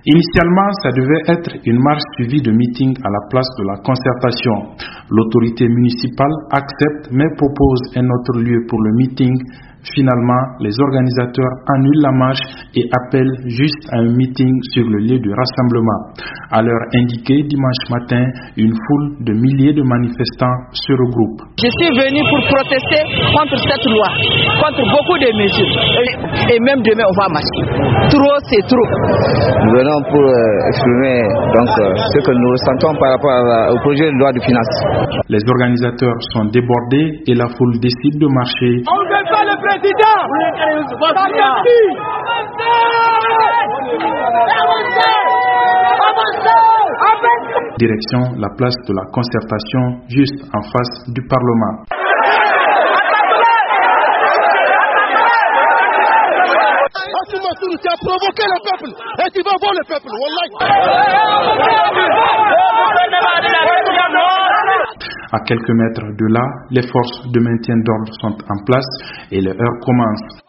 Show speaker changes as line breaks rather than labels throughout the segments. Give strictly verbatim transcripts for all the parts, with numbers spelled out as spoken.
Initialement, ça devait être une marche suivie de meeting à la place de la concertation. L'autorité municipale accepte mais propose un autre lieu pour le meeting. Finalement, les organisateurs annulent la marche et appellent juste à un meeting sur le lieu de rassemblement. À l'heure indiquée, dimanche matin, une foule de milliers de manifestants se regroupe.
Je suis venu pour protester contre cette loi, contre beaucoup de mesures. Et même demain, on va marcher. Trop, c'est trop.
Nous venons pour euh, exprimer donc, euh, ce que nous ressentons par rapport à, au projet de loi de finances.
Les organisateurs sont débordés et la foule décide de marcher.
On ne veut pas le président.
Direction la place de la concertation, juste en face du Parlement.
Tu as provoqué le peuple et tu vas voir le peuple.
À quelques mètres de là, les forces de maintien d'ordre sont en place et les heurts commencent.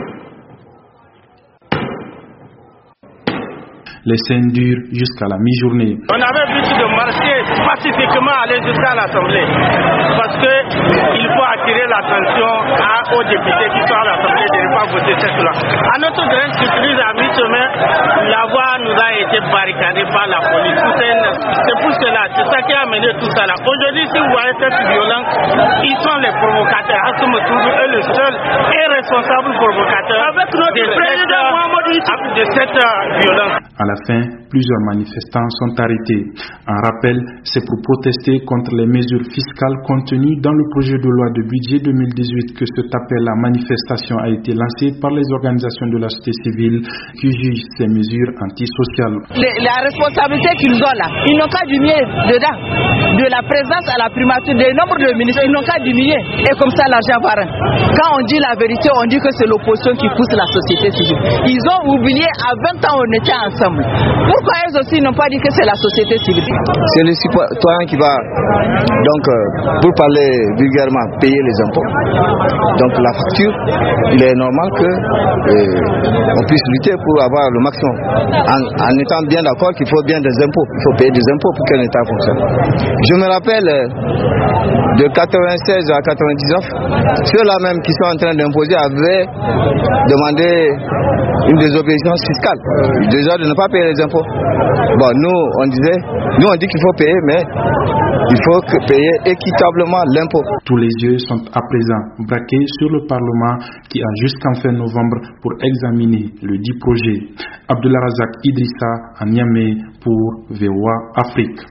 Les scènes durent jusqu'à la mi-journée.
On avait l'habitude de marcher pacifiquement aller jusqu'à l'Assemblée parce qu'il faut attirer l'attention aux députés qui sont à l'Assemblée de ne pas voter cette loi. À notre grande surprise, à mi-chemin, la voie nous a été barricadée par la police. C'est pour cela, c'est ça qui a amené tout ça là. Aujourd'hui, si vous voyez cette violence, ils sont les provocateurs. Hassoum Touré est le seul et responsable provocateur avec notre président Mohamed de cette violence.
À la fin, plusieurs manifestants sont arrêtés. En rappel, c'est pour protester contre les mesures fiscales contenues dans le projet de loi de budget deux mille dix-huit que cet appel à manifestation a été lancé par les organisations de la société civile qui jugent ces mesures antisociales.
La responsabilité qu'ils ont là, ils n'ont qu'à diminuer dedans. De la présence à la primature, des nombres de ministres, ils n'ont qu'à diminuer. Et comme ça, l'argent va rentrer. Quand on dit la vérité, on dit que c'est l'opposition qui pousse la société civile. Ils ont oublié, à vingt ans, on était ensemble. Pourquoi eux aussi n'ont pas dit que c'est la société civile?
C'est le citoyen qui va, donc, euh, pour parler vulgairement, payer les impôts. Donc la facture, il est normal qu'on euh, puisse lutter pour avoir le maximum. En, en étant bien d'accord qu'il faut bien des impôts. Il faut payer des impôts pour qu'un État fonctionne. Je me rappelle euh, de quatre-vingt-seize à quatre-vingt-dix-neuf, ceux-là même qui sont en train d'imposer avaient demandé une désobéissance fiscale. Déjà de ne pas payer les impôts. Bon, nous, on disait, nous on dit qu'il faut payer, mais il faut payer équitablement l'impôt.
Tous les yeux sont à présent braqués sur le Parlement qui a jusqu'en fin novembre pour examiner le dit projet. Abdullah Razak Idrissa à Niamey pour V O A Afrique.